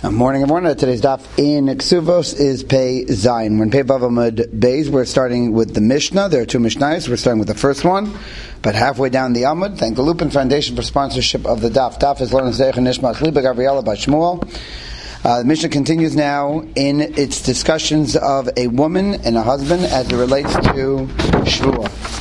Morning, everyone. Today's daf in Ksuvos is Pei Zayin. We're in Pei Vav Amud Beis. We're starting with the Mishnah. There are two Mishnayos. We're starting with the first one, but halfway down the Amud. Thank the Lupin Foundation for sponsorship of the daf. Daf is learning Zeich and Nishmas Liba Gabriela Bashmuel. The Mishnah continues now in its discussions of a woman and a husband as it relates to Shvuah.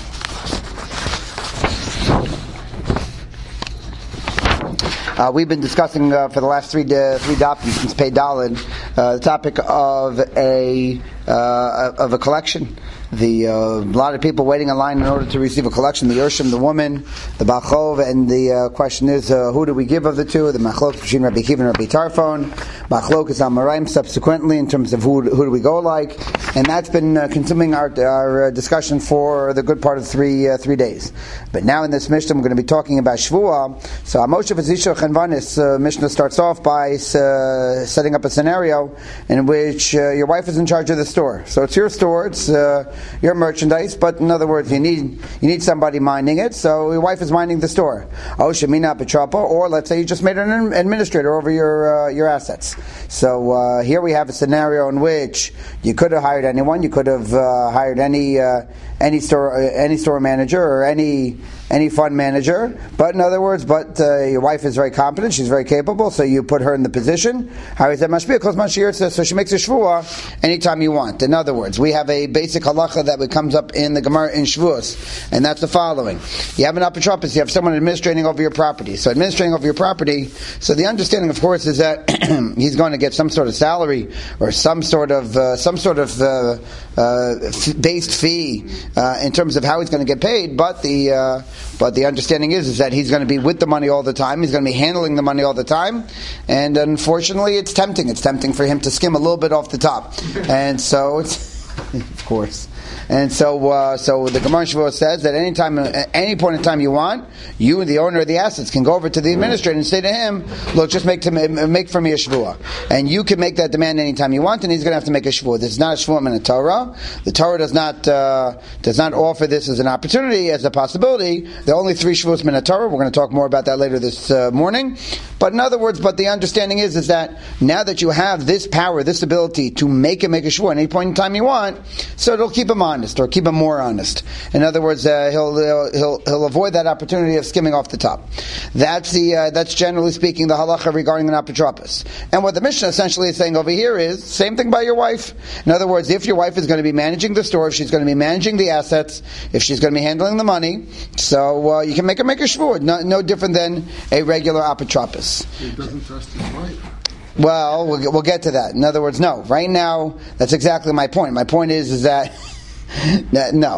We've been discussing for the last three dafim since Pei Daled the topic of a collection. A lot of people waiting in line in order to receive a collection. The Yershim, the woman, the Bachov, and the question is, who do we give of the two? The Machlok between Rabbi Kiva and Rabbi Tarfon. Machlok is Amoraim subsequently in terms of who do we go like, and that's been consuming our discussion for the good part of three days. But now in this Mishnah, we're going to be talking about Shvuah. So Moshe V'Zisha Chanvanis Mishnah starts off by setting up a scenario in which your wife is in charge of the store. So it's your store. It's your merchandise, but in other words, you need somebody minding it, so your wife is minding the store. Or let's say you just made an administrator over your assets. So here we have a scenario in which you could have hired anyone. You could have hired any store manager or any fund manager, but in other words, your wife is very competent, she's very capable, so you put her in the position. So she makes a shvuah anytime you want. In other words, we have a basic halacha that comes up in the Gemara in Shavuos, and that's the following. You have an apotropos, you have someone administrating over your property. So administrating over your property, so the understanding, of course, is that he's going to get some sort of salary or some sort of based fee in terms of how he's going to get paid, but the understanding is that he's going to be with the money all the time. He's going to be handling the money all the time, and unfortunately, it's tempting. It's tempting for him to skim a little bit off the top, and so it's of course. And so the Gemara Shavuot says that at any point in time you want, you and the owner of the assets can go over to the administrator and say to him, look, just make for me a shvuah. And you can make that demand anytime you want, and he's going to have to make a shvuah. This is not a shvuah in the Torah. The Torah does not offer this as an opportunity, as a possibility. There are only 3 shvuos in the Torah. We're going to talk more about that later this morning. But in other words, the understanding is that now that you have this power, this ability to make a shvuah at any point in time you want, so it'll keep him honest, or keep him more honest. In other words, he'll avoid that opportunity of skimming off the top. That's generally speaking the halacha regarding an apotropos. And what the Mishnah essentially is saying over here is same thing by your wife. In other words, if your wife is going to be managing the store, if she's going to be managing the assets, if she's going to be handling the money, so you can make her make a shvuah, no different than a regular apotropos. He doesn't trust his wife. Well, we'll get to that. In other words, no. Right now, that's exactly my point. My point is that no.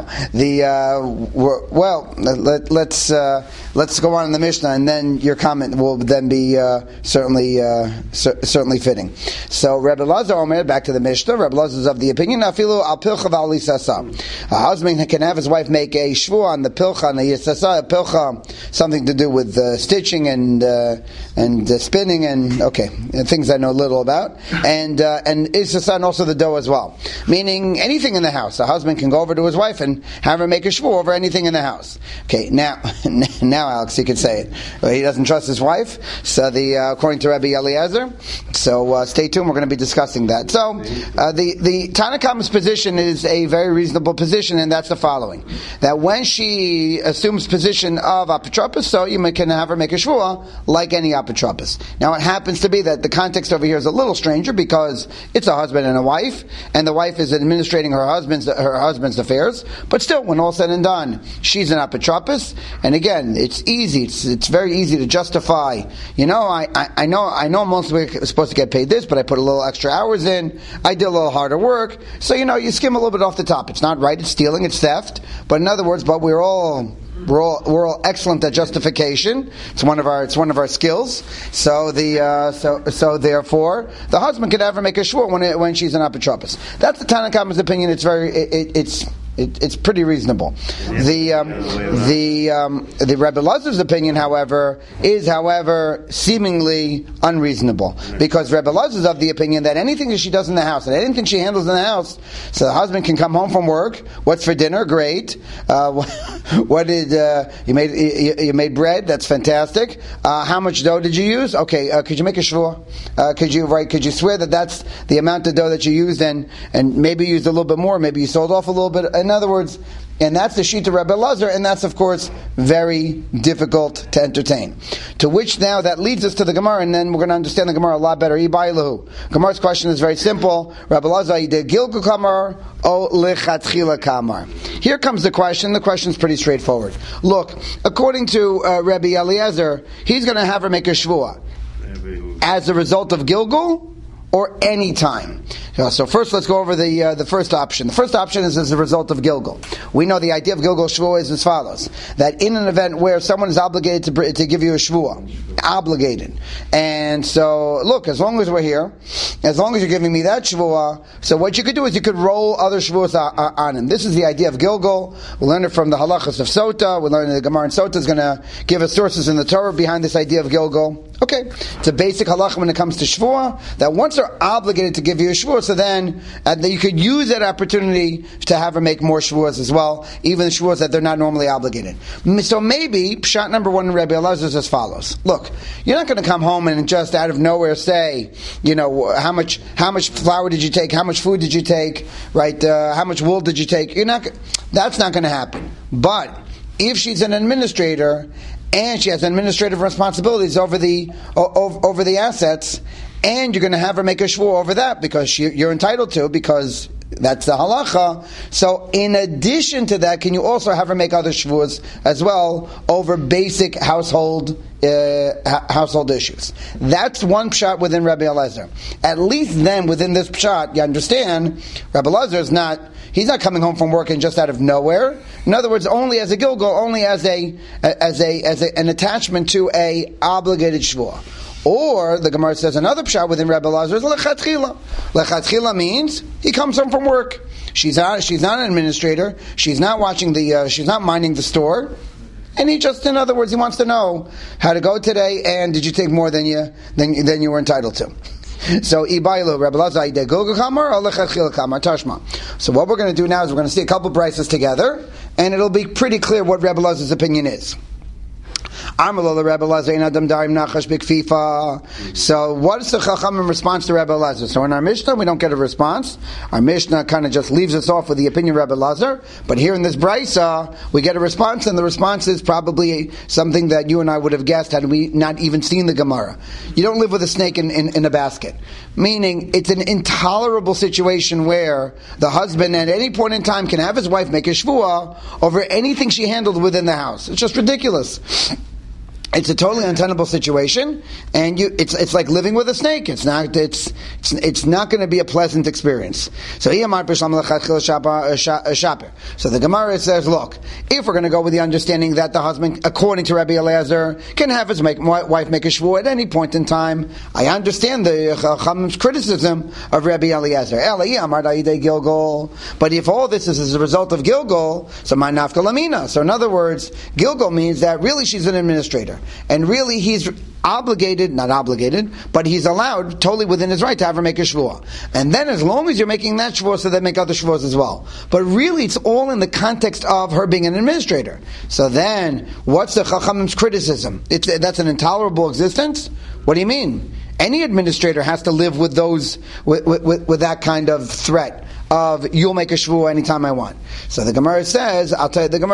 Let's go on in the Mishnah, and then your comment will then be certainly fitting. So Rebbe Lazar Omer, back to the Mishnah. Rebbe Lazar is of the opinion afilu al pilcha v'al yisasa. A husband can have his wife make a shvuah on the pilcha and the yisasa. A pilcha, something to do with stitching and spinning and things I know little about, and yisasa, and also the dough as well. Meaning anything in the house. A husband can go over to his wife and have her make a shvuah over anything in the house. Okay, now Alex, you could say it. He doesn't trust his wife. So according to Rabbi Eliezer. So stay tuned. We're going to be discussing that. So the Tanakhama's position is a very reasonable position, and that's the following: that when she assumes position of apotropos, so you can have her make a shvuah like any apotropos. Now it happens to be that the context over here is a little stranger because it's a husband and a wife, and the wife is administrating her husband's affairs. But still, when all said and done, she's an apotropos, and again, it's easy. It's very easy to justify. I know I'm mostly supposed to get paid this, but I put a little extra hours in. I did a little harder work. So you skim a little bit off the top. It's not right. It's stealing. It's theft. But in other words, we're all excellent at justification. It's one of our skills. So therefore, the husband could ever make a shvuah when she's an apotropos. That's the Tanakhama's opinion. It's pretty reasonable. The Rebbe Elazar's opinion, however, is seemingly unreasonable, because Rebbe Elazar's of the opinion that anything that she does in the house and anything she handles in the house, so the husband can come home from work. What's for dinner? Great. What did you made? You made bread. That's fantastic. How much dough did you use? Okay. Could you make a shvua? Could you swear that that's the amount of dough that you used, and maybe you used a little bit more, maybe you sold off a little bit. In other words, and that's the sheet of Rebbe Elazar, and that's, of course, very difficult to entertain. To which now that leads us to the Gemara, and then we're going to understand the Gemara a lot better. Ibailahu. Gemara's question is very simple. Rebbe Elazar, de Gilgu kamar o lechatchila kamar. Here comes the question. The question is pretty straightforward. Look, according to Rebbe Eliezer, he's going to have her make a shvua as a result of Gilgul or any time. So first, let's go over the first option. The first option is as a result of Gilgul. We know the idea of Gilgul Shvuah is as follows: that in an event where someone is obligated to give you a Shvuah, obligated, and so look, as long as we're here, as long as you're giving me that Shvuah, so what you could do is you could roll other Shvuahs on him. This is the idea of Gilgul. We learn it from the halachas of Sota. We learn that the Gemara in Sota is going to give us sources in the Torah behind this idea of Gilgul. Okay, it's a basic halacha when it comes to Shvuah, that once they're obligated to give you a Shvuah, so then you could use that opportunity to have her make more Shvuahs as well, even the Shvuahs that they're not normally obligated. So maybe, pshat number one in Rebbe Elazar is as follows. Look, you're not going to come home and just out of nowhere say, how much flour did you take, how much food did you take, right, how much wool did you take. That's not going to happen. But if she's an administrator, and she has administrative responsibilities over the assets, and you're going to have her make a shvua over that because you're entitled to, because that's the halacha. So in addition to that, can you also have her make other shvuas as well over basic household issues? That's one pshat within Rabbi Elazar. At least then within this pshat, you understand, Rabbi Elazar is not, he's not coming home from work and just out of nowhere. In other words, only as a gilgul, only as an attachment to a obligated shvua. Or, the Gemara says another pshat within Rebbe Elazar is lechatchila. Lechatchila means he comes home from work. She's not an administrator. She's not she's not minding the store. And he just, in other words, he wants to know how to go today, and did you take more than you were entitled to. So, Ibailu, Rebbe Elazar, ide gogu kamar or lechatchila kamar, tashma. So what we're going to do now is we're going to see a couple brises together, and it'll be pretty clear what Rebbe Elazar's opinion is. So what is the Chacham in response to Rebbe Elazar? So in our Mishnah, we don't get a response. Our Mishnah kind of just leaves us off with the opinion of Rebbe Elazar. But here in this Brisa, we get a response, and the response is probably something that you and I would have guessed had we not even seen the Gemara. You don't live with a snake in a basket. Meaning, it's an intolerable situation where the husband at any point in time can have his wife make a shvuah over anything she handled within the house. It's just ridiculous. It's a totally untenable situation, and it's like living with a snake. It's not going to be a pleasant experience. So the Gemara says, look, if we're going to go with the understanding that the husband, according to Rabbi Eliezer, can have his wife make a shvuah at any point in time, I understand the Chacham's criticism of Rabbi Eliezer. But if all this is as a result of Gilgul, so my nafka lamina. So in other words, Gilgul means that really she's an administrator. And really he's not obligated, but he's allowed, totally within his right, to have her make a shvuah. And then as long as you're making that shvuah, so they make other shvuahs as well. But really it's all in the context of her being an administrator. So then, what's the Chachamim's criticism? That's an intolerable existence? What do you mean? Any administrator has to live with those, with that kind of threat of you'll make a shvuah anytime I want. So the Gemara says, no.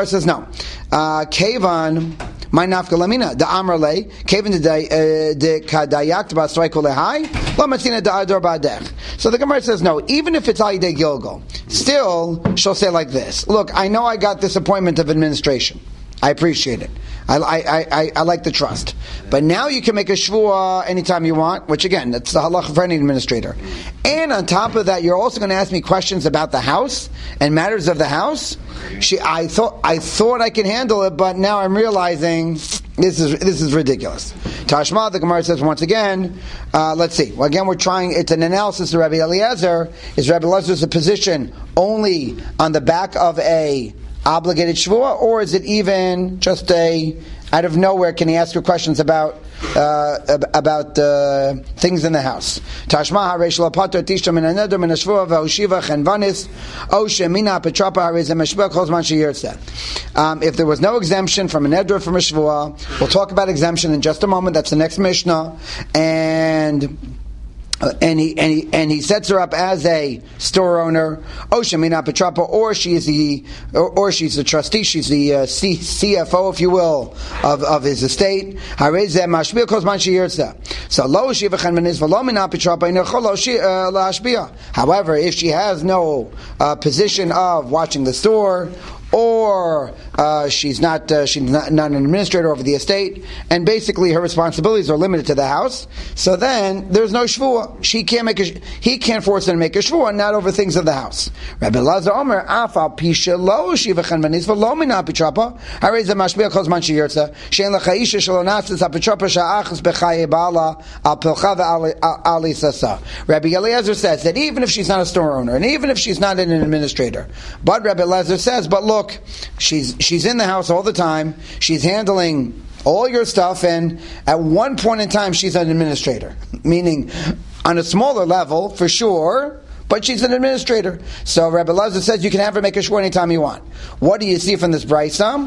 Kevan, my nafka lamina, the amrle, kevan de kadayakt basrei kolehai, la matina da ador badech. So the Gemara says, no, even if it's Aidei Gilgul, still she'll say like this: look, I know I got this appointment of administration. I appreciate it. I like the trust. But now you can make a shvuah anytime you want, which again, that's the halacha for any administrator. And on top of that, you're also going to ask me questions about the house and matters of the house. I thought I could handle it, but now I'm realizing this is ridiculous. Tashma, the Gemara says once again, let's see. Well, again, we're trying, it's an analysis of Rabbi Eliezer. Is Rabbi Eliezer's position only on the back of a obligated shvuah, or is it even just out of nowhere, can he ask you questions about things in the house? Tashma hareish lo pater tishta min haneder min hashvuah v'hoshiva chenvanis o shemina petrapa harei ze meshvuah kol zman sheyirtzeh. If there was no exemption from a neder from a shvuah, we'll talk about exemption in just a moment. That's the next Mishnah, and he sets her up as a store owner, or she's the trustee, she's the CFO, if you will, of his estate. However, if she has no position of watching the store, or she's not an administrator over the estate, and basically her responsibilities are limited to the house, so then there's no shvuah. He can't force her to make a shvuah, not over things of the house. Rabbi Elazar Omer, afal pisha lo shiva chanvanis v'lo mina pitrapa harei ze mashbiach kol zman sheyirtzeh she'en lecha isha shelo nafses hapitrapa sha'achas bechaye ba'ala al pilcha ve'al isasa. Rabbi Eliezer says that even if she's not a store owner, and even if she's not an administrator, but Rabbi Eliezer says, but look, she's in the house all the time, she's handling all your stuff, and at one point in time she's an administrator, meaning on a smaller level for sure, but she's an administrator. So Rabbi Elazar says you can have her make a shvuah anytime you want. What do you see from this brisa?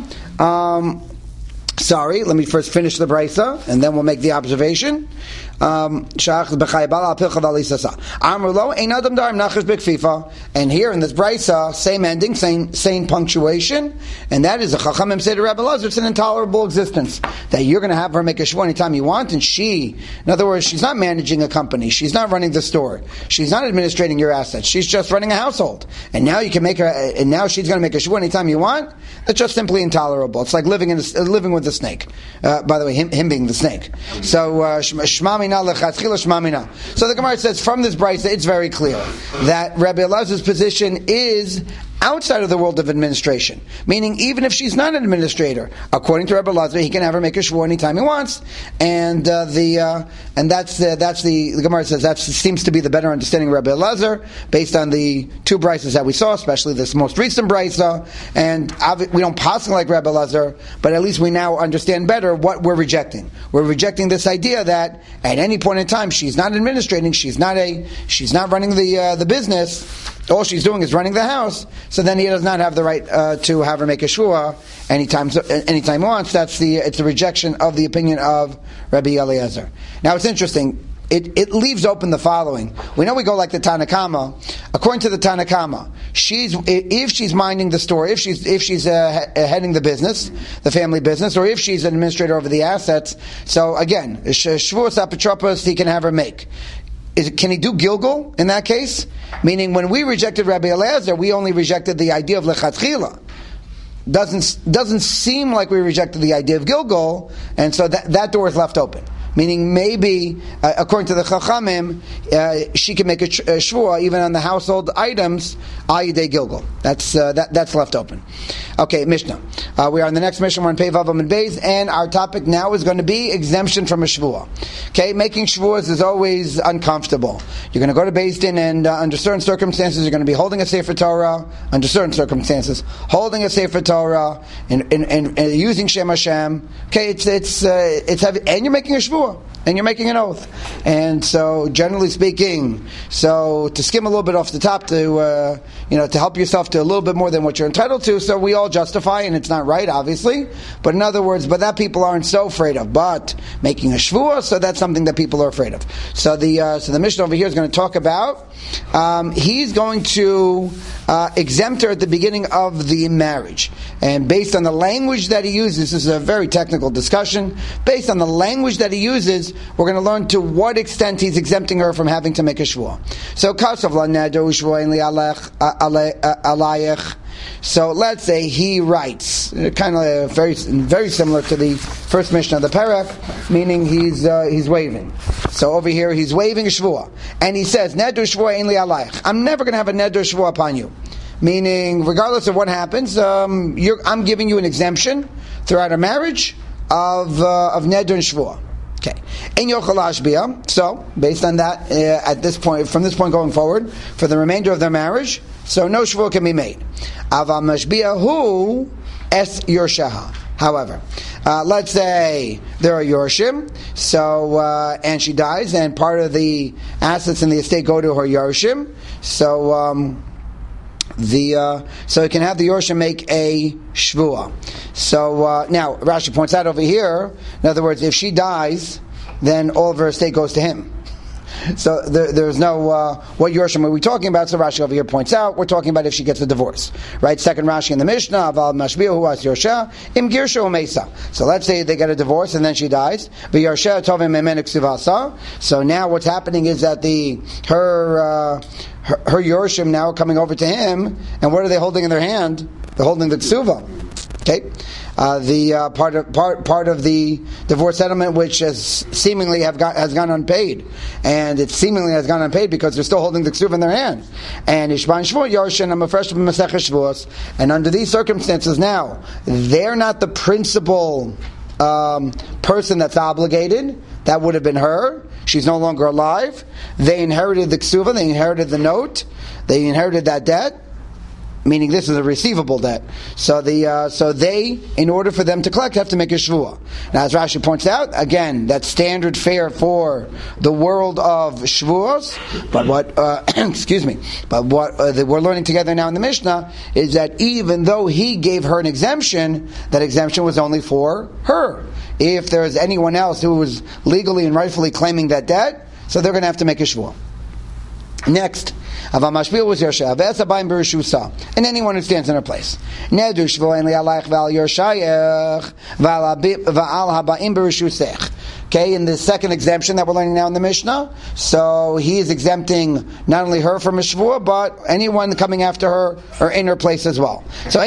Let me first finish the brisa, and then we'll make the observation. And here in this brisa, same ending, same punctuation, and that is a Chachamim say to Rabbi Elazar, it's an intolerable existence that you're going to have her make a shvuah anytime you want, and in other words, she's not managing a company, she's not running the store, she's not administrating your assets, she's just running a household, and now you can make her, and now she's going to make a shvuah anytime you want. That's just simply intolerable. It's like living with a snake. By the way, him being the snake. So so the Gemara says from this brisa, it's very clear that Rabbi Elazar's position is outside of the world of administration. Meaning, even if she's not an administrator, according to Rabbi Elazar, he can have her make a shvuah anytime he wants. And the Gemara says that seems to be the better understanding of Rabbi Elazar based on the two brises that we saw, especially this most recent brisa. And we don't pass like Rabbi Elazar, but at least we now understand better what we're rejecting. We're rejecting this idea that at any point in time she's not administrating, she's not running the business. All she's doing is running the house, so then he does not have the right to have her make a shvuah anytime he wants. It's a rejection of the opinion of Rabbi Eliezer. Now it's interesting. It leaves open the following. We know we go like the Tanna Kama. According to the Tanna Kama, if she's minding the store, if she's heading the business, the family business, or if she's an administrator over the assets. So again, shvuas apitropas he can have her make. Can he do Gilgul in that case? Meaning, when we rejected Rabbi Eliezer, we only rejected the idea of lechatchila. Doesn't seem like we rejected the idea of Gilgul, and so that door is left open. Meaning, maybe according to the Chachamim, she can make a shvuah even on the household items, ayidei Gilgul. That's left open. Okay, Mishnah. We are in the next Mishnah. We're on Pei Vav Amud Beis, and our topic now is going to be exemption from a shvuah. Okay, making shvuahs is always uncomfortable. You're going to go to Beis Din, and under certain circumstances, you're going to be holding a Sefer Torah. Under certain circumstances, holding a Sefer Torah and using Shem Hashem. Okay, it's heavy, and you're making a shvuah. And you're making an oath. And so, generally speaking, to skim a little bit off the top to help yourself to a little bit more than what you're entitled to, so we all justify, and it's not right, obviously. But in other words, that people aren't so afraid of. But making a shvuah, so that's something that people are afraid of. So the Mishnah over here is going to talk about, he's going to exempt her at the beginning of the marriage. And based on the language that he uses, this is a very technical discussion, based on the language that he uses, we're going to learn to what extent he's exempting her from having to make a shvuah. So, Kasav la neder u'shvuah li alayich. So let's say he writes, kind of very similar to the first Mishnah of the Perek, meaning he's waving. So over here he's waving a shvuah, and he says, "Neder shvuah ein li alayich." I'm never going to have a neder shvuah upon you. Meaning, regardless of what happens, I'm giving you an exemption throughout our marriage of neder and shvuah. Okay. In yochel hashbia. So, based on that, at this point, from this point going forward, for the remainder of their marriage, so no shvuah can be made. Aval mashbia hu es yorshaha. However, let's say there are yorshim, so and she dies, and part of the assets in the estate go to her yorshim. So so it can have the yorshim make a shvuah. So now Rashi points out over here, in other words, if she dies, then all of her estate goes to him. So there's no what yorshim are we talking about? So Rashi over here points out we're talking about if she gets a divorce, right? Second Rashi in the Mishnah, aval mashbia hu as yorsha im girsha u'meisa. So let's say they get a divorce and then she dies. V'yorsha tovim memen ksivasa. So now what's happening is that her yorshim now are coming over to him, and what are they holding in their hand? They're holding the ksuva. Okay, the part of the divorce settlement, which has seemingly has gone unpaid, and it seemingly has gone unpaid because they're still holding the ksuva in their hand. And Ishban Shvuah Yarshin, I'm a fresh Masechah Shavuos, and under these circumstances now, they're not the principal person that's obligated. That would have been her. She's no longer alive. They inherited the ksuva, they inherited the note, they inherited that debt, meaning this is a receivable debt. So they, in order for them to collect, have to make a shvuah. Now, as Rashi points out, again, that's standard fare for the world of shvuos. But what, But what we're learning together now in the Mishnah is that even though he gave her an exemption, that exemption was only for her. If there is anyone else who was legally and rightfully claiming that debt, so they're going to have to make a shvuah. Next, Aval mashbia was yorsha, v'esabayim b'rishusa, and anyone who stands in her place. Neder shvuah ein li alayich v'al yorshayich v'al habayim b'rishusech. Okay, in the second exemption that we're learning now in the Mishnah, so he is exempting not only her from a shvuah, but anyone coming after her or in her place as well. So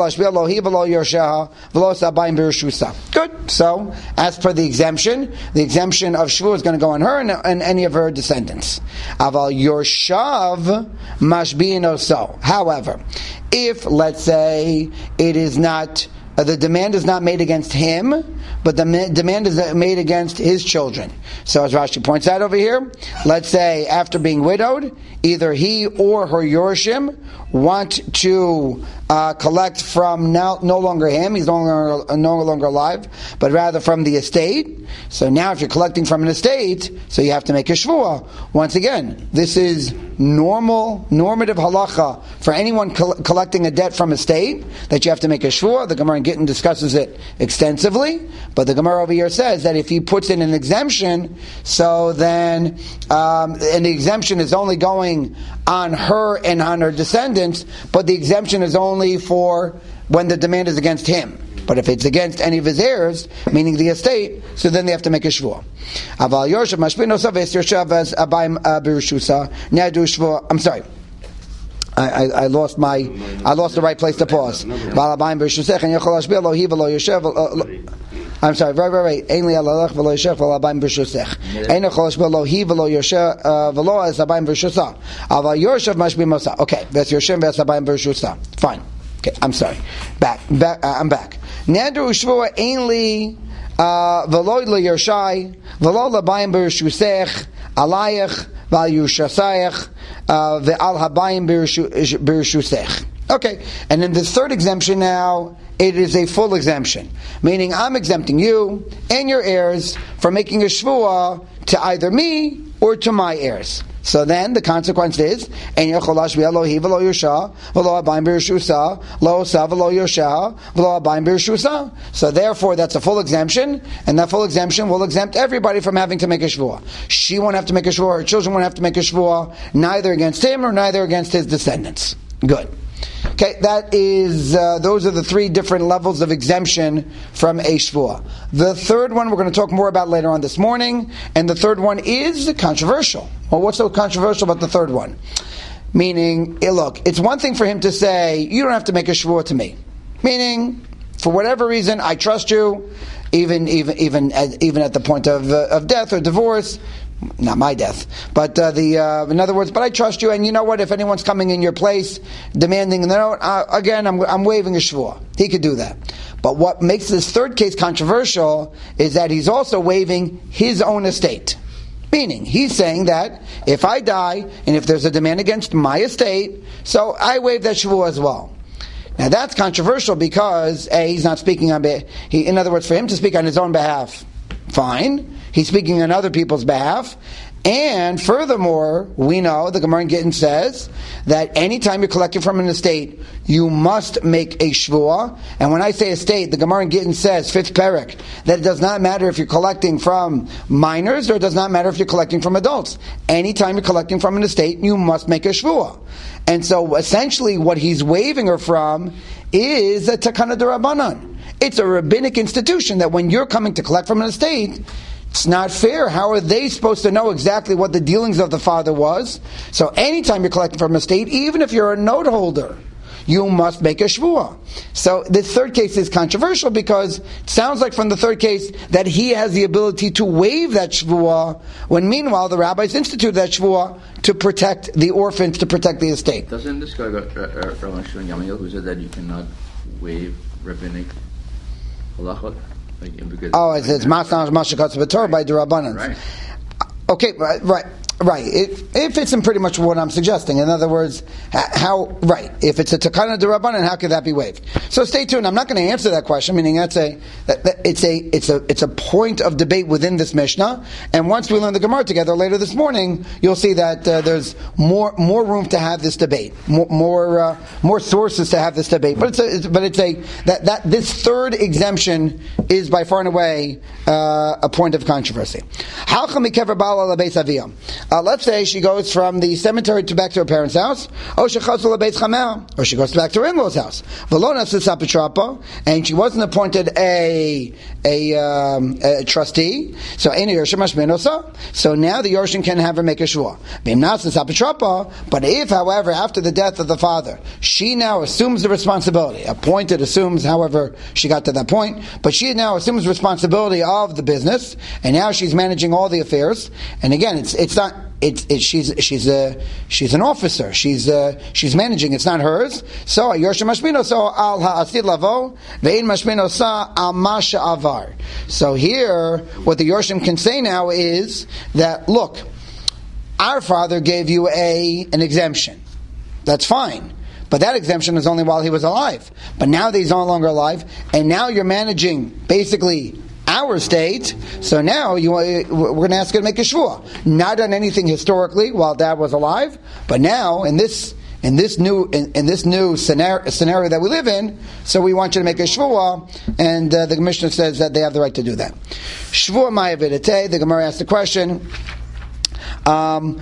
good. So as per the exemption of shvuah is going to go on her and any of her descendants. Aval yorshav mashbiin so. However, if let's say it is not. The demand is not made against him, but the demand is made against his children. So as Rashi points out over here, let's say after being widowed, either he or her yorshim want to collect from no longer him, he's no longer alive, but rather from the estate. So now if you're collecting from an estate, so you have to make a shvuah. Once again, this is normative halacha for anyone collecting a debt from a state, that you have to make a shvuah. The Gemara in Gittin discusses it extensively, but the Gemara over here says that if he puts in an exemption, so then and the exemption is only going on her and on her descendants, but the exemption is only for when the demand is against him. But if it's against any of his heirs, meaning the estate, so then they have to make a shvuah. Aval yorshav mashbin nosav es yorshav as abayim b'rishusa ne'adu shvuah. I'm sorry. I lost the right place to pause. I'm sorry, right. Ein li alalech v'lo yeshech v'lo abayim b'rishusech. Ein echol shbeh lo hi v'lo yeshech v'lo es abayim b'rishusa. Aval yorshav mashbin mosa. Okay, that's yorshem v'es abayim b'rishusa. Fine. Okay, I'm sorry. I'm back. Neder u'shvuah ein li v'lo l'yershai v'lo l'abayim b'rishusech alayich v'al yushasayich v'al habayim b'rishusech. Okay, and in the third exemption now, it is a full exemption. Meaning I'm exempting you and your heirs from making a shvuah to either me or to my heirs. So then the consequence is, so therefore that's a full exemption, and that full exemption will exempt everybody from having to make a shvuah. She won't have to make a shvuah, her children won't have to make a shvuah, neither against him or neither against his descendants. Good. Okay, that is, those are the three different levels of exemption from a shvuah. The third one we're going to talk more about later on this morning, and the third one is controversial. Well, what's so controversial about the third one? Meaning, look, it's one thing for him to say, you don't have to make a shvuah to me. Meaning, for whatever reason, I trust you, even at the point of death or divorce. Not my death, but in other words, but I trust you, and you know what? If anyone's coming in your place demanding the note, again, I'm waiving a shvuah. He could do that. But what makes this third case controversial is that he's also waiving his own estate. Meaning, he's saying that if I die and if there's a demand against my estate, so I waive that shvuah as well. Now that's controversial because he's not speaking on behalf. In other words, for him to speak on his own behalf, fine. He's speaking on other people's behalf. And furthermore, we know, the Gemara in Gittin says, that anytime you're collecting from an estate, you must make a shvuah. And when I say estate, the Gemara in Gittin says, 5th perek, that it does not matter if you're collecting from minors, or it does not matter if you're collecting from adults. Anytime you're collecting from an estate, you must make a shvuah. And so essentially what he's waiving her from is a takana d'Rabbanan. It's a rabbinic institution that when you're coming to collect from an estate, it's not fair. How are they supposed to know exactly what the dealings of the father was? So anytime you're collecting from an estate, even if you're a note holder, you must make a shvuah. So the third case is controversial because it sounds like from the third case that he has the ability to waive that shvuah, when meanwhile the rabbis instituted that shvuah to protect the orphans, to protect the estate. Doesn't this guy got Rabban Shimon Gamliel, who said that you cannot waive rabbinic halachot? It's Masnach Mashakatz B'Torah by D'Rabbanan. Right. Okay, right. It fits in pretty much what I'm suggesting. In other words, if it's a takana d'Rabbanan, how could that be waived? So stay tuned. I'm not going to answer that question, meaning it's a point of debate within this Mishnah. And once we learn the Gemara together later this morning, you'll see that there's more room to have this debate, more sources to have this debate. But this third exemption is by far and away a point of controversy. How come let's say she goes from the cemetery back to her parents' house, or she goes back to her in-laws' house. And she wasn't appointed a trustee, so now the Yorshim can have her make a shvuah. But if, however, after the death of the father, she now assumes the responsibility, appointed assumes, however, she got to that point, but she now assumes responsibility of the business, and now she's managing all the affairs. And again, she's an officer. She's managing. It's not hers. So Yorshim Mashmino. So al ha'asid lavo ve'in Mashmino sa al masha avar. So here, what the Yorshim can say now is that, look, our father gave you an exemption. That's fine. But that exemption is only while he was alive. But now that he's no longer alive, and now you're managing basically our estate, so now we're going to ask you to make a shvuah. Not on anything historically while Dad was alive, but now in this new scenario that we live in, so we want you to make a shvuah, and the Mishnah says that they have the right to do that. Shvuah ma'avidate. The Gemara asked the question. What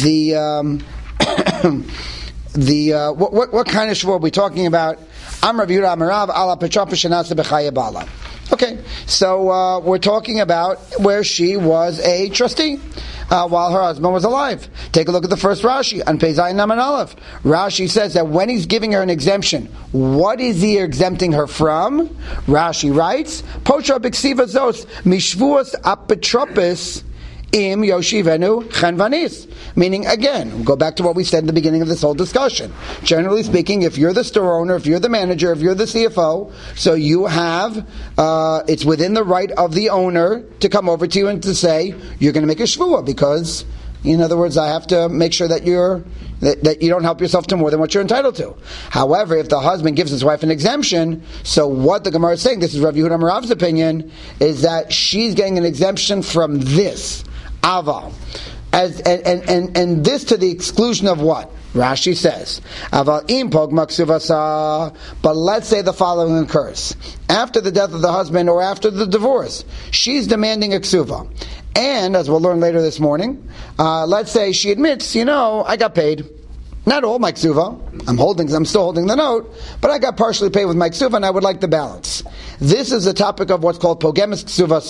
kind of shvuah are we talking about? Amar Yehuda Amarav ala Petra Shenasa b'chaya bala. Okay, so we're talking about where she was a trustee while her husband was alive. Take a look at the first Rashi on Pei Zayin Naman Aleph. Rashi says that when he's giving her an exemption, what is he exempting her from? Rashi writes, Potra b'ksiva zos mishvuas apetropis im yoshivenu chenvanis. Meaning, again, go back to what we said in the beginning of this whole discussion. Generally speaking, if you're the store owner, if you're the manager, if you're the CFO, so you have, it's within the right of the owner to come over to you and to say, you're going to make a shvuah, because, in other words, I have to make sure that that you don't help yourself to more than what you're entitled to. However, if the husband gives his wife an exemption, so what the Gemara is saying, this is Rav Yehuda Marav's opinion, is that she's getting an exemption from this. Aval. And this to the exclusion of what? Rashi says, Aval impog maksuvasa. But let's say the following occurs. After the death of the husband or after the divorce, she's demanding a ksuva. And, as we'll learn later this morning, let's say she admits, I got paid. Not all my ksuva. I'm still holding the note, but I got partially paid with my ksuva and I would like the balance. This is the topic of what's called pogemis ksuvasa.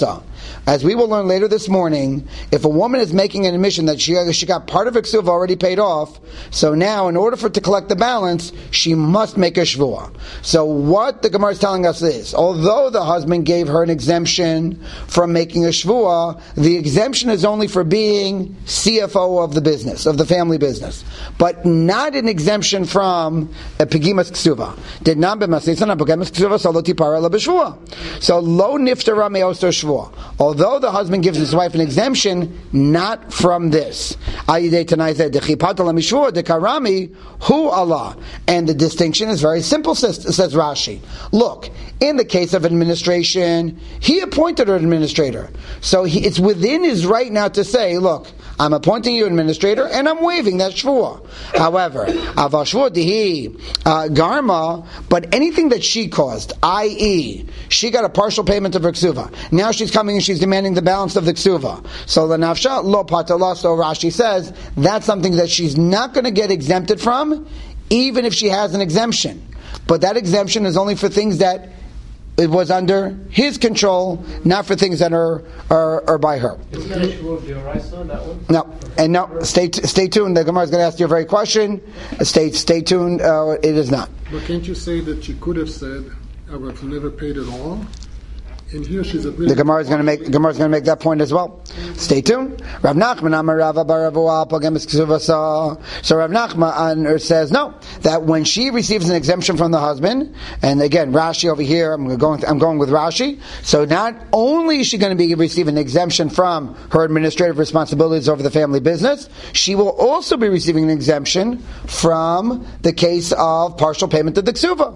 as we will learn later this morning, if a woman is making an admission that she got part of her ksuva already paid off, so now in order for it to collect the balance, she must make a shvuah. So what the Gemara is telling us is, although the husband gave her an exemption from making a shvuah, the exemption is only for being CFO of the business, of the family business, but not an exemption from a pegimas ksuva. Did not be masisa pegimas ksuva solo tipara la b'shvuah. So lo niftara me'oster shvuah. Although the husband gives his wife an exemption, not from this. Ayidei tanai zeh dechipata la mishvuah dekarami hu Allah. And the distinction is very simple, says Rashi. Look, in the case of administration, he appointed her administrator. So it's within his right now to say, look, I'm appointing you administrator and I'm waiving that shvuah. However, aval shvuah dihi garma, but anything that she caused, i.e., she got a partial payment of her ksuva. Now she's coming and she's demanding the balance of the ksuva. So the nafsha lo patala, so Rashi says, that's something that she's not going to get exempted from, even if she has an exemption. But that exemption is only for things that it was under his control, not for things that are by her. Isn't that a shvuah of D'oraisa, that one? No, and no. Stay tuned. The Gemara is going to ask you a very question. Stay tuned. It is not. But can't you say that she could have said, "I've never paid it all"? And here she's admitting. The Gemara is going to make that point as well. Stay tuned. Rav Nachman Amar Rava bar Ravua Pagemis Ksuvasa. So Rav Nachman says no, that when she receives an exemption from the husband, and again Rashi over here, I'm going with Rashi. So not only is she going to be receiving an exemption from her administrative responsibilities over the family business, she will also be receiving an exemption from the case of partial payment of the ksuva.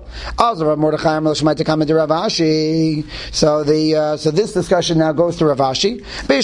So this discussion now goes to Rav Ashi.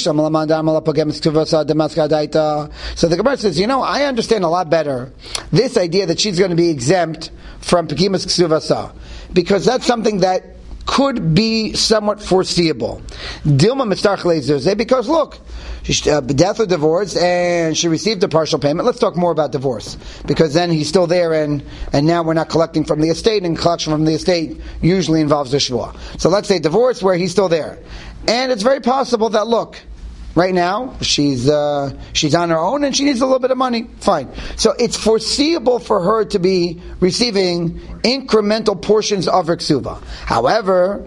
So the Gemara says, I understand a lot better this idea that she's going to be exempt from pegimas ksuvasa, because that's something that could be somewhat foreseeable. Dilma mistarchle, because look, death or divorce, and she received a partial payment. Let's talk more about divorce, because then he's still there, and now we're not collecting from the estate, and collection from the estate usually involves a shvuah. So let's say divorce where he's still there, and it's very possible that, look, right now she's on her own and she needs a little bit of money. Fine. So it's foreseeable for her to be receiving incremental portions of her ksuva. However,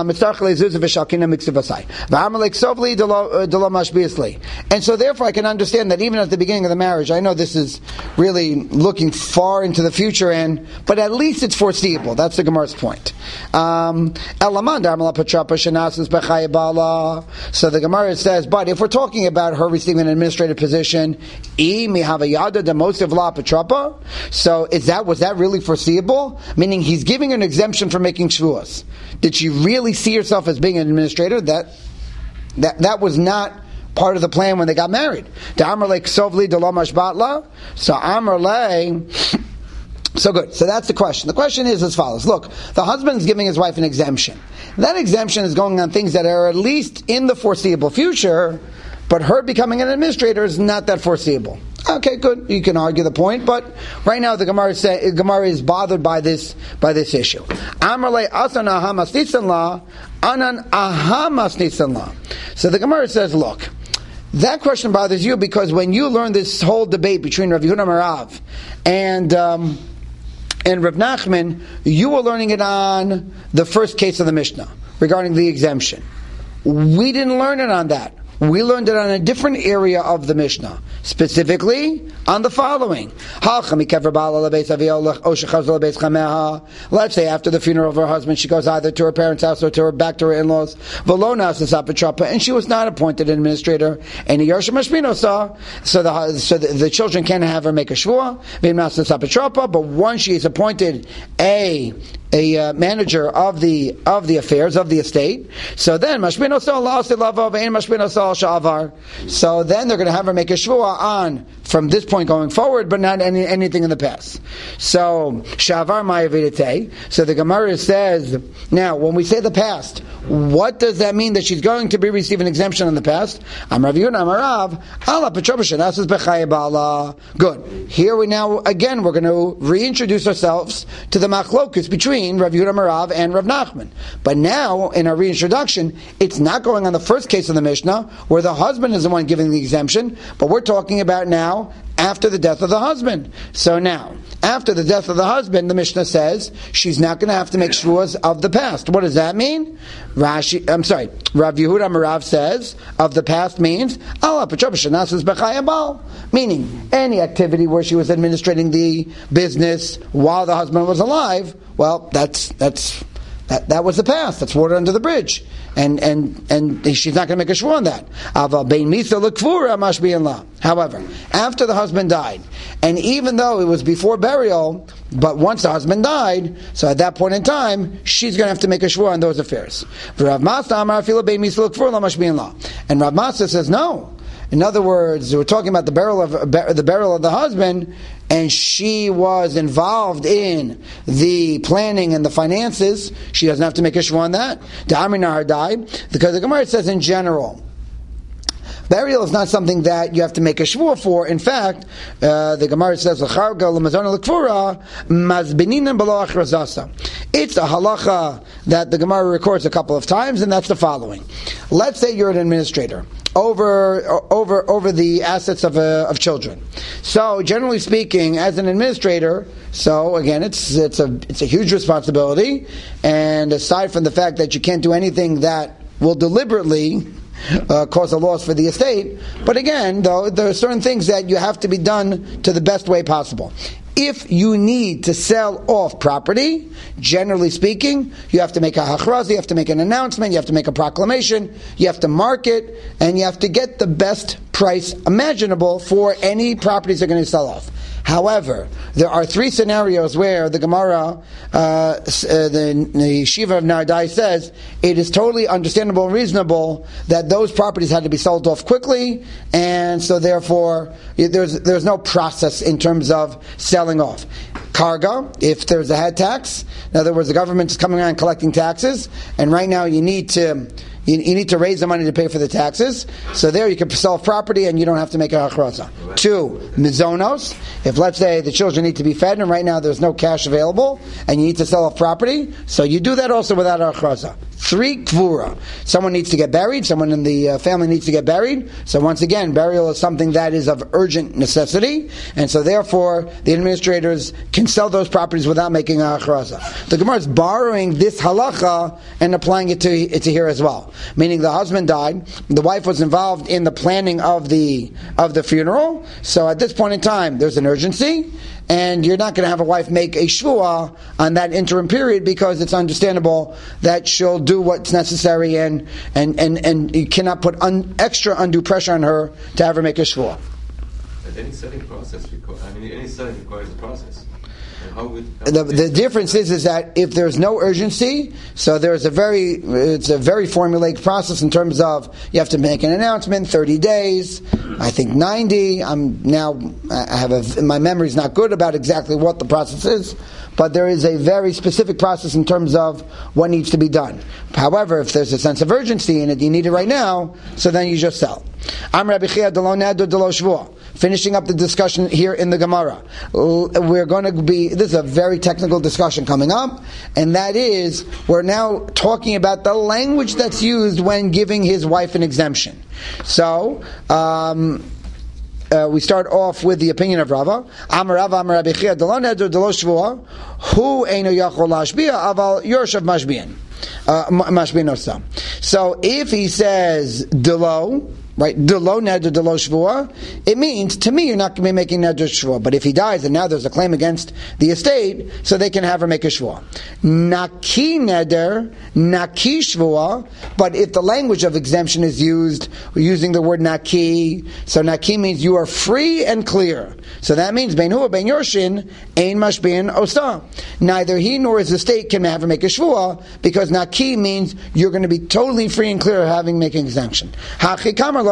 and so therefore I can understand that even at the beginning of the marriage, I know this is really looking far into the future, but at least it's foreseeable. That's the Gemara's point. So the Gemara says, but if we're talking about her receiving an administrative position, so was that really foreseeable? Meaning he's giving an exemption for making shvuas. Did she really see herself as being an administrator? That was not part of the plan when they got married. So good. So that's the question. The question is as follows. Look, the husband's giving his wife an exemption. That exemption is going on things that are at least in the foreseeable future, but her becoming an administrator is not that foreseeable. Okay, good. You can argue the point, but right now the Gemara is bothered by this issue. Amrle asan ahamas nitzanla, anan ahamas nitzanla. So the Gemara says, look, that question bothers you because when you learn this whole debate between Rav Yehuda Marav and Rav Nachman, you were learning it on the first case of the Mishnah regarding the exemption. We didn't learn it on that. We learned it on a different area of the Mishnah, specifically on the following. Let's say after the funeral of her husband, she goes either to her parents' house or back to her in-laws, and she was not appointed an administrator, and so the children can have her make a shvuah, but once she is appointed a manager of the affairs of the estate, so then so then they're going to have her make a shvuah on from this point going forward, but not anything in the past. So shavar ma'avidete. So the Gemara says, now when we say the past, what does that mean that she's going to be receiving exemption in the past? Good. Here we now again we're going to reintroduce ourselves to the machlokus between between Rav Yehuda Marav and Rav Nachman. But now, in our reintroduction, it's not going on the first case of the Mishnah, where the husband is the one giving the exemption, but we're talking about now after the death of the husband. So now, after the death of the husband, the Mishnah says she's not going to have to make shvuas of the past. What does that mean? Rav Yehuda Marav says of the past means meaning any activity where she was administrating the business while the husband was alive. Well, that was the past. That's water under the bridge, and she's not going to make a shvua on that. However, after the husband died, and even though it was before burial, but once the husband died, so at that point in time, she's going to have to make a shvua on those affairs. And Rav Masa says no. In other words, we're talking about the burial of the husband, and she was involved in the planning and the finances. She doesn't have to make a shvua on that. Because the Gemara says in general, burial is not something that you have to make a shvua for. In fact, the Gemara says, it's a halacha that the Gemara records a couple of times, and that's the following. Let's say you're an administrator over the assets of children. So, generally speaking, as an administrator, so again, it's a huge responsibility, and aside from the fact that you can't do anything that will deliberately cause a loss for the estate, but again, though, there are certain things that you have to be done to the best way possible. If you need to sell off property, generally speaking, you have to make a hachraz, you have to make an announcement, you have to make a proclamation, you have to market, and you have to get the best price imaginable for any properties you're going to sell off. However, there are three scenarios where the Gemara, the Shiva of Nardai says, it is totally understandable and reasonable that those properties had to be sold off quickly, and so therefore there's no process in terms of selling off. Karga, if there's a head tax, in other words, the government is coming around collecting taxes, and right now you need to raise the money to pay for the taxes. So there you can sell property and you don't have to make a hachraza. 2, mizonos. If let's say the children need to be fed and right now there's no cash available and you need to sell off property, so you do that also without a hachraza. 3, kvura. Someone needs to get buried. Someone in the family needs to get buried. So once again, burial is something that is of urgent necessity, and so therefore the administrators can sell those properties without making a hachraza. The Gemara is borrowing this halacha and applying it to here as well. Meaning the husband died, the wife was involved in the planning of the funeral. So at this point in time, there's an urgency, and you're not going to have a wife make a shvua on that interim period because it's understandable that she'll do what's necessary, and you cannot put extra undue pressure on her to have her make a shvua. But any selling process any selling requires a process. The difference is that if there's no urgency, so it's a very formulaic process in terms of you have to make an announcement, 30 days, I think 90. My memory's not good about exactly what the process is, but there is a very specific process in terms of what needs to be done. However, if there's a sense of urgency in it, you need it right now, so then you just sell. I'm Rabbi Chia Delo Neder Delo Shvua. Finishing up the discussion here in the Gemara. This is a very technical discussion coming up, and that is, we're now talking about the language that's used when giving his wife an exemption. So, we start off with the opinion of Rava. Amar Rava, Amar Rabbi Chia, Delo Neder Delo Shvua, Hu Eino Yachol Lashbia, Aval Yorshav Mashbian. So if he says Delo, right, Delo Neder Delo Shvua, it means, to me, you're not going to be making Neder Shvua. But if he dies and now there's a claim against the estate, so they can have her make a Shvua. Naki Neder, Naki Shvua, but if the language of exemption is used, we're using the word Naki, so Naki means you are free and clear. So that means, Bein Hu, Bein Yorshin, Ein Mashbian Osta. Neither he nor his estate can have her make a Shvua, because Naki means you're going to be totally free and clear of having making exemption. Hachi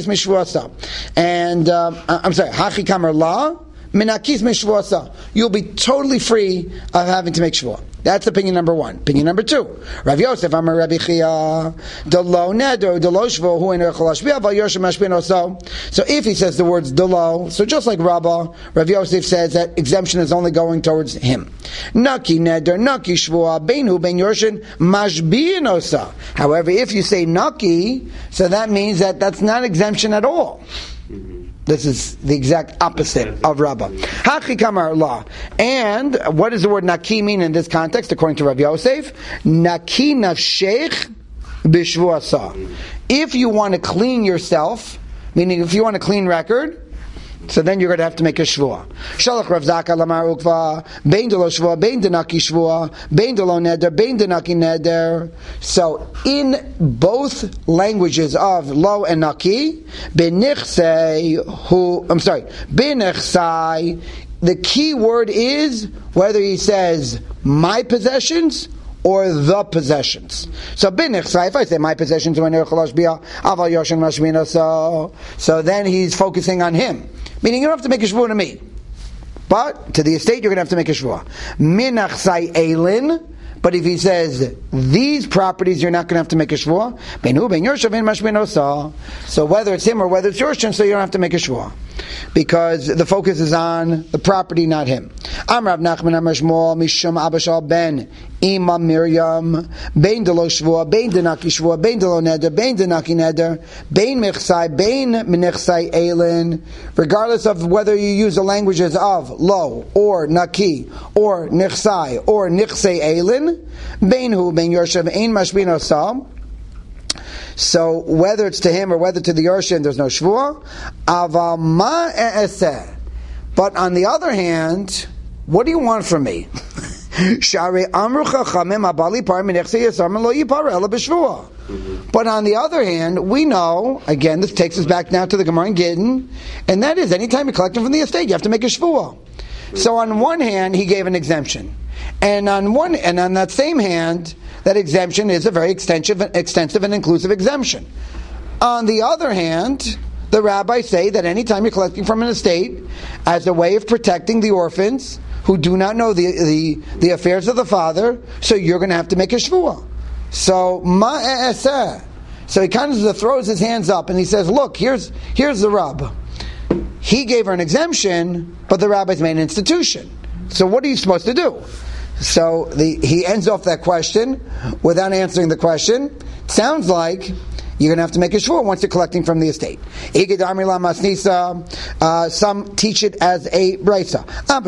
and I'm sorry, Hachi Kamar La Minakis Mishvasa. You'll be totally free of having to make shvua. That's opinion number one. Opinion number two. Rav Yosef Amar Rabbi Chia Delo Neder Delo Shvo Hu Eino Yachol Lashbiach Val Yoshim Mashpin Oso. So if he says the words Delo, so just like Rabbah, Rav Yosef says that exemption is only going towards him. Naki Neder Naki Shvua Beinu Ben Yorshin Mashpin Oso. However, if you say Naki, so that means that that's not exemption at all. This is the exact opposite of Rabbah. Hachi kamar la. And what does the word naki mean in this context, according to Rav Yosef? Naki nafshech b'shvuasa. If you want to clean yourself, meaning if you want a clean record, so then you're going to have to make a shvua. Shalach Rav Zaka lamar ukva bein de lo shvua bein de naki shvua bein de lo neder bein de naki neder. So in both languages of lo and naki, benichsei the key word is whether he says my possessions or the possessions. So if I say my possessions, so then he's focusing on him. Meaning you don't have to make a shvuah to me. But to the estate you're going to have to make a shvuah. Minachsai Eilin. But if he says these properties, you're not going to have to make a shvuah. So whether it's him or whether it's yours, so you don't have to make a shvuah, because the focus is on the property, not him. Amrav Nachman Amar Shmuel Mishum Abashal Ben Ima Miriam Bein Delo Shvuah Bein Denaki Shvuah Bein Delo Neder Bein Denaki Neder Bein Mechsai Bein Menechsai Eilin. Regardless of whether you use the languages of Lo or Naki or Nechsai or Nechsai Eilin, Bein Hu Bein Yorshav Ein Mashbin Osam. So whether it's to him or whether to the Yorshin, there's no shvuah. Aval ma e'eseh. But on the other hand, what do you want from me? Shari amru chachamim abali par minechsei yisam lo yipar ela b'shvuah. But on the other hand, we know, again, this takes us back now to the Gemara in Gittin, and that is, anytime you're collecting from the estate, you have to make a shvuah. So on one hand, he gave an exemption. And on that same hand, that exemption is a very extensive and inclusive exemption. On the other hand, the rabbis say that anytime you're collecting from an estate, as a way of protecting the orphans who do not know the affairs of the father, so you're going to have to make a shvuah. So ma'aseh. So he kind of throws his hands up and he says, "Look, here's the rub. He gave her an exemption, but the rabbis made an institution. So what are you supposed to do?" So he ends off that question without answering the question. It sounds like you're going to have to make a shvuah once you're collecting from the estate. Some teach it as a brisa.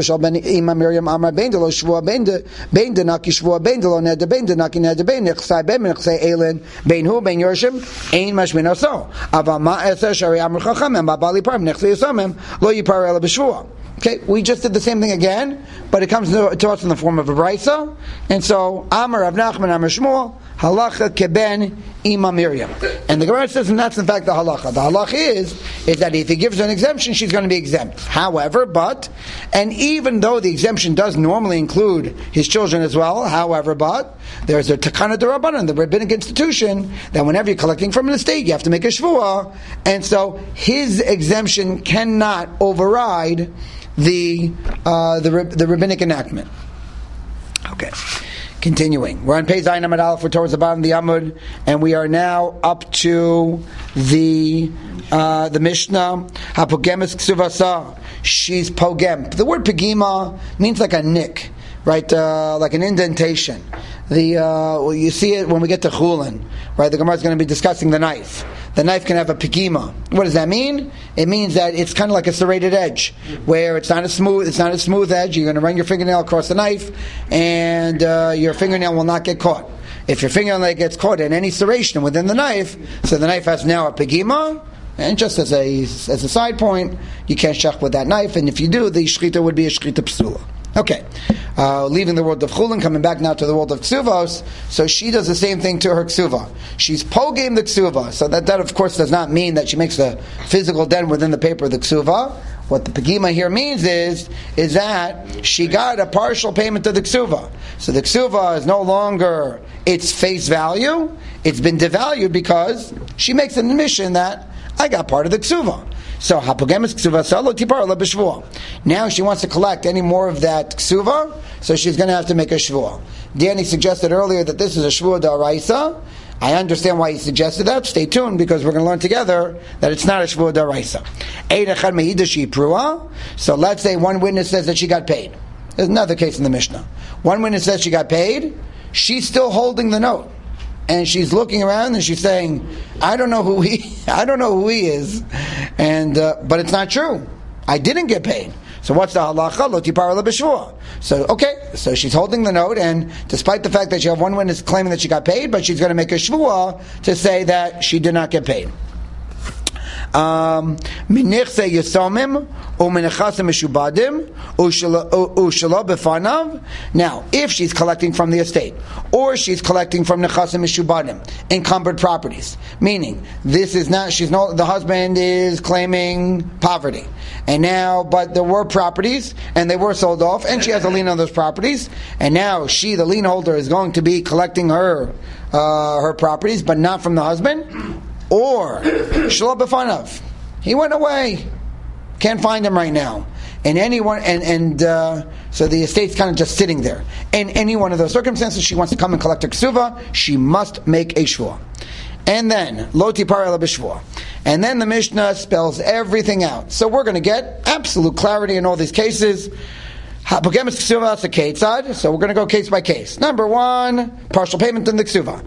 Okay, we just did the same thing again, but it comes to us in the form of a brisa. And so, Amar Rav Nachman Amar Shmuel, halacha keben ima Miriam. And the Gemara says, and that's in fact the halacha. The halacha is that if he gives her an exemption, she's going to be exempt. However, and even though the exemption does normally include his children as well, there's a takana d'Rabbanan, the rabbinic institution, that whenever you're collecting from an estate, you have to make a shvuah, and so his exemption cannot override the rabbinic enactment. Okay. Continuing. We're on Pei Zayin Amud Aleph. We're towards the bottom of the Amud, and we are now up to the Mishnah. Hapogemes ksuvasa. She's pogem. The word pegima means like a nick, right? Like an indentation. You see it when we get to Chulin, right? The Gemara is going to be discussing the knife. The knife can have a pegima. What does that mean? It means that it's kind of like a serrated edge, where it's not a smooth edge. You're going to run your fingernail across the knife, and your fingernail will not get caught. If your fingernail gets caught in any serration within the knife, so the knife has now a pegima. And just as a side point, you can't shech with that knife, and if you do, the shchita would be a shchita psula. Okay, leaving the world of Chulin, coming back now to the world of Ksuvos. So she does the same thing to her Ksuva. She's pogem the Ksuva. So that of course does not mean that she makes a physical dent within the paper of the Ksuva. What the pegima here means is that she got a partial payment of the Ksuva. So the Ksuva is no longer its face value. It's been devalued because she makes an admission that I got part of the Ksuva. So hapogemes ksuvasa lo tipar lo b'shvua. Now she wants to collect any more of that ksuva, so she's going to have to make a shvua. Danny suggested earlier that this is a shvua daraisa. I understand why he suggested that. Stay tuned, because we're going to learn together that it's not a shvua daraisa. So let's say one witness says that she got paid. There's another case in the Mishnah. One witness says she got paid. She's still holding the note, and she's looking around and she's saying, "I don't know who he is," and but it's not true. I didn't get paid. So what's the halacha? Lo tipar lo b'shvua. So so she's holding the note, and despite the fact that you have one witness claiming that she got paid, but she's going to make a shvua to say that she did not get paid. Minichse yisomim u'minichasim mishubadim u'shelo b'fanav. Now, if she's collecting from the estate, or she's collecting from nechasim mishubadim, encumbered properties, meaning this is not, the husband is claiming poverty, and now, but there were properties and they were sold off, and she has a lien on those properties, and now she, the lien holder, is going to be collecting her properties, but not from the husband. Or shelo b'fanav, he went away, can't find him right now, and so the estate's kind of just sitting there. In any one of those circumstances, she wants to come and collect her ksuva, she must make a shvua. And then lo tipar ela b'shvua. And then the Mishnah spells everything out. So we're going to get absolute clarity in all these cases. So we're going to go case by case. Number one, partial payment in the ksuva.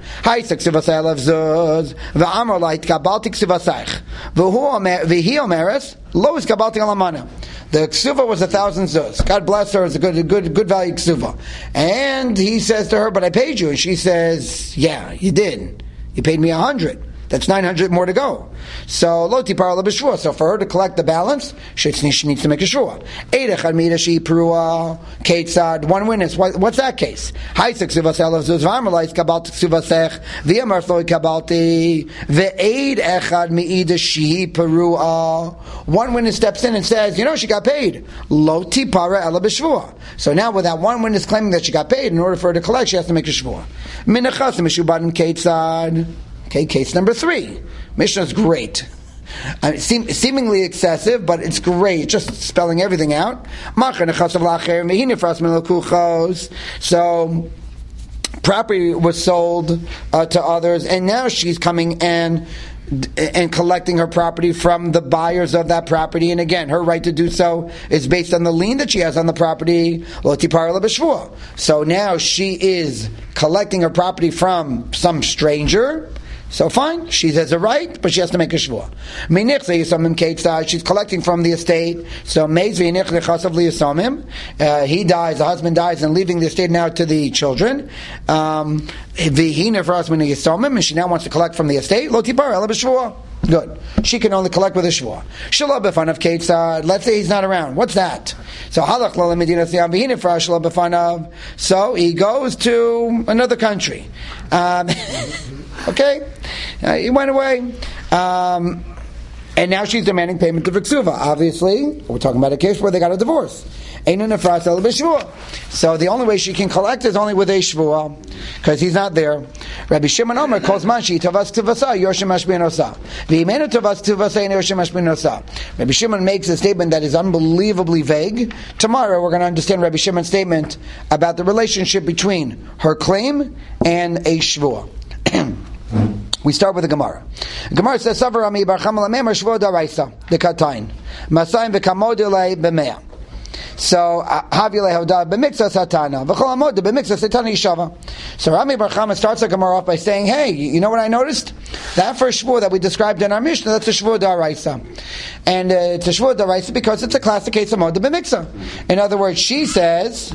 The ksuva was 1,000 zuz. God bless her, it's a good value ksuva. And he says to her, "But I paid you." And she says, "Yeah, you did. You paid me 100. That's 900 more to go." So lo tipar lo b'shvua. So for her to collect the balance, she needs to make a shvua. Eidechad midashi perua ketzad. One witness. What's that case? Haisek suvas elav zuz v'amalais kabalt suvasech v'yamar thloi kabalti ve'eid echad midashi perua. One witness steps in and says, "She got paid. Lo tipar ela b'shvua." So now, with that one witness claiming that she got paid, in order for her to collect, she has to make a shvua. Minachas mishubadim ketzad. Okay, case number 3. Mishnah's great. Seemingly excessive, but it's great. Just spelling everything out. So, property was sold to others, and now she's coming and collecting her property from the buyers of that property. And again, her right to do so is based on the lien that she has on the property. So now she is collecting her property from some stranger. So fine, she has a right, but she has to make a shvua. She's collecting from the estate. So he dies, the husband dies, and leaving the estate now to the children. And she now wants to collect from the estate. Good. She can only collect with a shvua. Shelo b'fanav ketzad. Let's say he's not around. What's that? So halach lo lemedina siyam v'hine fra shelo b'fanav. So he goes to another country. Okay, he went away, and now she's demanding payment of ksuva. Obviously, we're talking about a case where they got a divorce. So the only way she can collect is only with a shvua, because he's not there. Rabbi Shimon Omer calls manshi tavas tuvasa yoshim mashbinosa. V'imenu tavas tuvasa yoshim mashbinosa. Rabbi Shimon makes a statement that is unbelievably vague. Tomorrow we're going to understand Rabbi Shimon's statement about the relationship between her claim and a shvua. We start with the Gemara. The Gemara says, "Savar Rami bar Chama lamemer shvua daraisa dekatain masayim v'kamodilei b'mea." So Havile Hoda b'miksa satana v'chol amod b'miksa satana yishava. So Rami bar Chama starts the Gemara off by saying, "Hey, you know what I noticed? That first shvua that we described in our Mishnah, that's a shvua daraisa, and it's a shvua daraisa because it's a classic case of moda b'miksa. In other words, she says,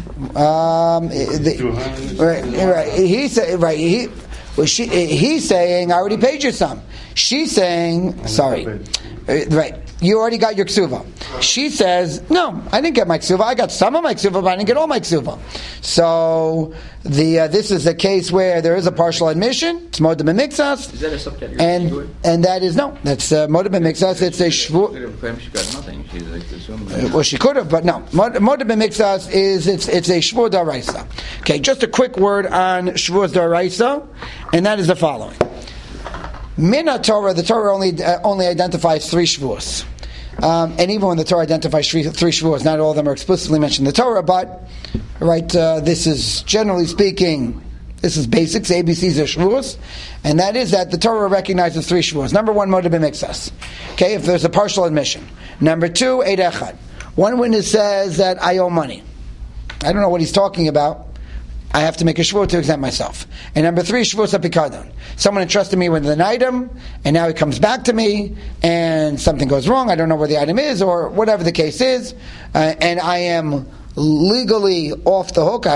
he's saying, I already paid you some. She's saying, you already got your ksuva. She says, no, I didn't get my ksuva. I got some of my ksuva, but I didn't get all my ksuva. So this is a case where there is a partial admission. It's moda b'mikzas. Is that a subcategory? And that is no. That's moda b'mikzas. It's a shvu. She got nothing. She's assuming. Well, she could have, but no. Moda b'mikzas is it's a shvu daraisa. Okay, just a quick word on shvu daraisa, and that is the following. Min Torah, the Torah only identifies 3 shvuos. And even when the Torah identifies three Shavuos, not all of them are explicitly mentioned in the Torah, but this is, generally speaking, this is basics, ABCs of Shavuos, and that is that the Torah recognizes three Shavuos. Number one, Moed b'Miktsas. Okay, if there's a partial admission. Number two, Eid Echad. One witness says that I owe money. I don't know what he's talking about. I have to make a shvuah to exempt myself. And number three, shvuah apikadon. Someone entrusted me with an item, and now he comes back to me, and something goes wrong. I don't know where the item is, or whatever the case is, and I am legally off the hook. I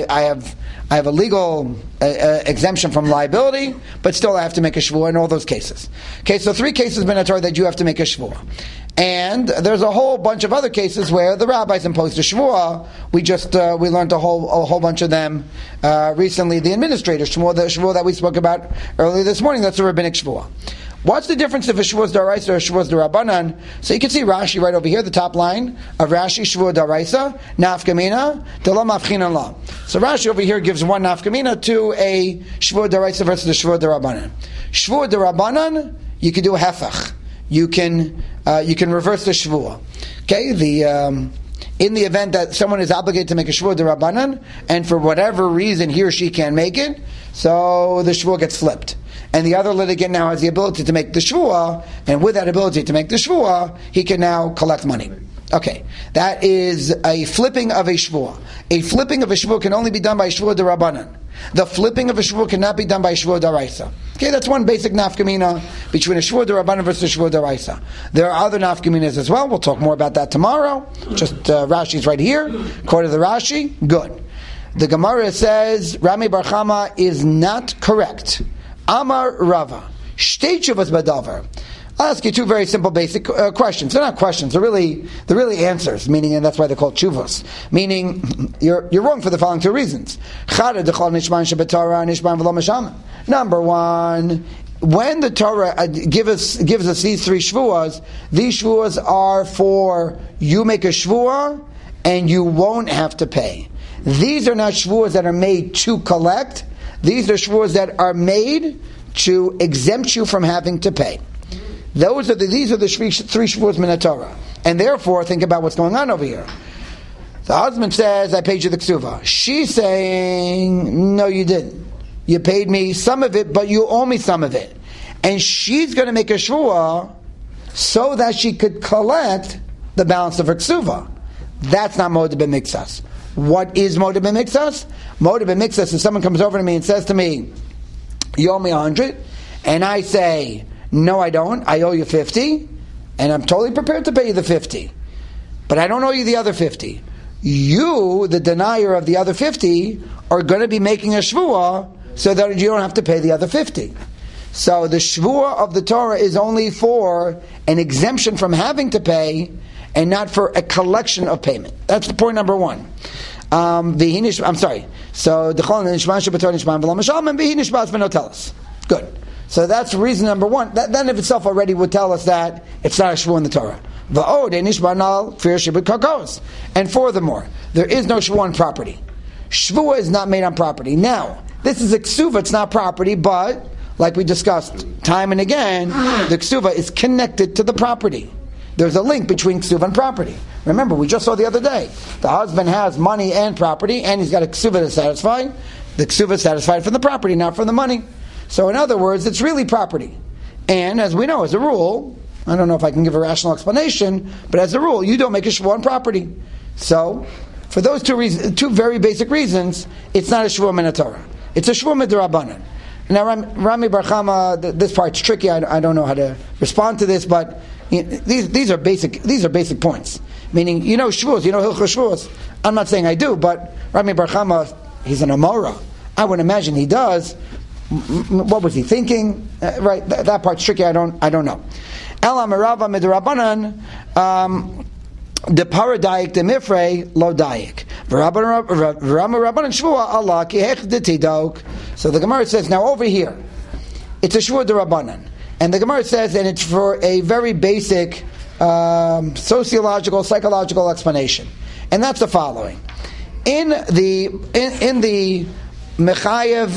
have a legal exemption from liability, but still I have to make a shvuah in all those cases. Okay, so three cases in the Torah that you have to make a shvuah. And there's a whole bunch of other cases where the rabbis imposed a shvuah. We learned a whole bunch of them recently. The administrator shvuah, the shvuah that we spoke about earlier this morning, that's a rabbinic shvuah. What's the difference if a shvuah is daraisa or a shvuah is darabanan? So you can see Rashi right over here, the top line of Rashi, shvuah daraisa, nafkamina, dela mafchinan la. So Rashi over here gives one nafkamina to a shvuah daraisa versus a shvuah darabanan. Shvuah darabanan, you can do a hefach. You can reverse the shvuah. Okay, in the event that someone is obligated to make a shvuah derabanan, and for whatever reason he or she can't make it, so the shvuah gets flipped. And the other litigant now has the ability to make the shvuah, and with that ability to make the shvuah, he can now collect money. Okay, that is a flipping of a shvuah. A flipping of a shvuah can only be done by shvuah derabanan. The flipping of a shvuah cannot be done by shvuah daraisa. Okay, that's one basic nafkamina between a shvuah derabanan versus a shvuah daraisa. There are other nafkaminas as well. We'll talk more about that tomorrow. Just Rashi's right here. Quote of the Rashi. Good. The Gemara says Rami Bar Chama is not correct. Amar Rava. Shtei tshuvas badavar. I'll ask you two very simple basic questions. They're not questions, they're really answers, meaning, and that's why they're called tshuvos. Meaning, you're wrong for the following two reasons. Number one, when the Torah gives us these three shvuas are for you make a shvuah and you won't have to pay. These are not shvuas that are made to collect. These are shvuas that are made to exempt you from having to pay. These are the three shvuos min Torah, and therefore think about what's going on over here. The husband says, "I paid you the ksuva." She's saying, "No, you didn't. You paid me some of it, but you owe me some of it." And she's going to make a shvuah so that she could collect the balance of her ksuva. That's not moed b'miktsas. What is moed b'miktsas? Moed b'miktsas is someone comes over to me and says to me, "You owe me 100," and I say, "No, I don't. I owe you 50, and I'm totally prepared to pay you the 50. But I don't owe you the other 50. You, the denier of the other 50, are going to be making a shvuah so that you don't have to pay the other 50. So the shvuah of the Torah is only for an exemption from having to pay and not for a collection of payment. That's the point number one. I'm sorry. So good. So that's reason number one. That in of itself already would tell us that it's not a shvuah in the Torah. And furthermore, there is no shvuah on property. Shvuah is not made on property. Now, this is a ksuva, it's not property, but like we discussed time and again, the ksuva is connected to the property. There's a link between ksuva and property. Remember, we just saw the other day, the husband has money and property, and he's got a ksuva to satisfy. The ksuva is satisfied from the property, not from the money. So in other words, it's really property. And as we know, as a rule, I don't know if I can give a rational explanation, but as a rule, you don't make a shvuah on property. So, for those two very basic reasons, it's not a shvuah min Torah. It's a shvuah midrabanan. Now, Rami Bar Chama, this part's tricky. I don't know how to respond to this, but these are basic points. Meaning, shvuos, hilchos shvuos. I'm not saying I do, but Rami Bar Chama, he's an Amora. I would imagine he does. What was he thinking? Right, that part's tricky. I don't know. Ela merava midrabanan, the paradaik the mifrei lo daik. Rabbanan shvua Allah ki hechdetidok. So the Gemara says now over here, it's a shvua derabanan, and the Gemara says, and it's for a very basic sociological, psychological explanation, and that's the following: in the mechayev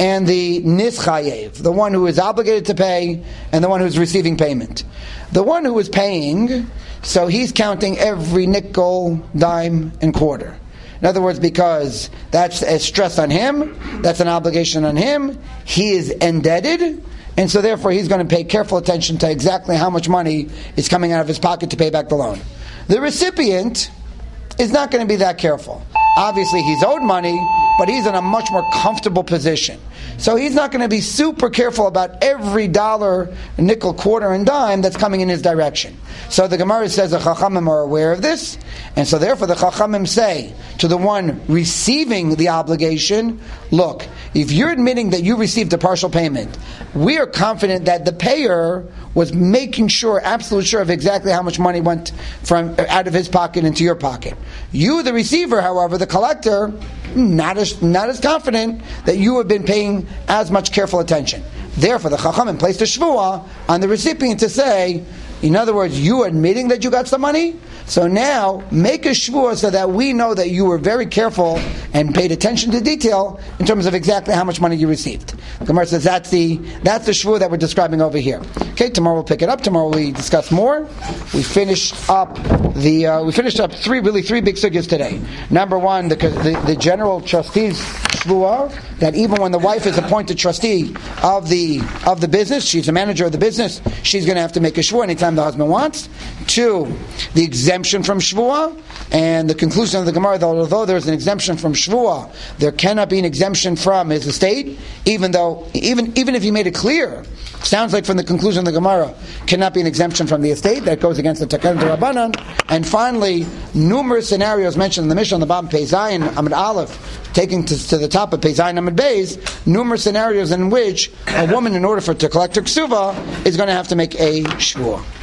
and the nischayev, the one who is obligated to pay and the one who is receiving payment. The one who is paying, so he's counting every nickel, dime, and quarter. In other words, because that's a stress on him, that's an obligation on him, he is indebted, and so therefore he's going to pay careful attention to exactly how much money is coming out of his pocket to pay back the loan. The recipient is not going to be that careful. Obviously he's owed money, but he's in a much more comfortable position. So he's not going to be super careful about every dollar, nickel, quarter, and dime that's coming in his direction. So the Gemara says the Chachamim are aware of this, and so therefore the Chachamim say to the one receiving the obligation, look, if you're admitting that you received a partial payment, we are confident that the payer was making sure, absolutely sure of exactly how much money went from out of his pocket into your pocket. You, the receiver, however, the collector, not as confident that you have been paying as much careful attention. Therefore, the Chachamim placed a shvuah on the recipient to say, in other words, you admitting that you got some money, so now make a shvuah so that we know that you were very careful and paid attention to detail in terms of exactly how much money you received. The Gemara says that's the shvuah that we're describing over here. Okay, tomorrow we'll pick it up. Tomorrow we discuss more. We finished up three big sugyas today. Number one, the general trustee's shvuah, that even when the wife is appointed trustee of the business, she's a manager of the business, she's going to have to make a shvuah anytime the husband wants. Two, the exemption from shvuah, and the conclusion of the Gemara, that although there's an exemption from shvuah, there cannot be an exemption from his estate, even if he made it clear. Sounds like from the conclusion of the Gemara, cannot be an exemption from the estate. That goes against the Takanan Rabbanan. And finally, numerous scenarios mentioned in the Mishnah on the bottom, Pei Zayin, Amud Aleph, taking to the top of Pei Zayin, Amud Beis, numerous scenarios in which a woman, in order to collect her ksuva, is going to have to make a shvuah.